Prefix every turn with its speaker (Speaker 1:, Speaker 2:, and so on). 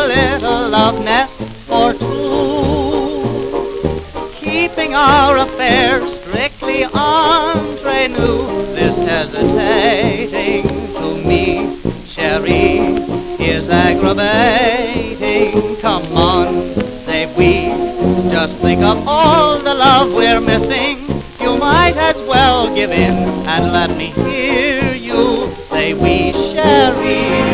Speaker 1: little love nest or two, keeping our affairs strictly entre nous. This hesitating to me, Sherry, is aggravating. Come on, say we, just think of all the love we're missing. You might as well give in and let me hear you say we, Sherry.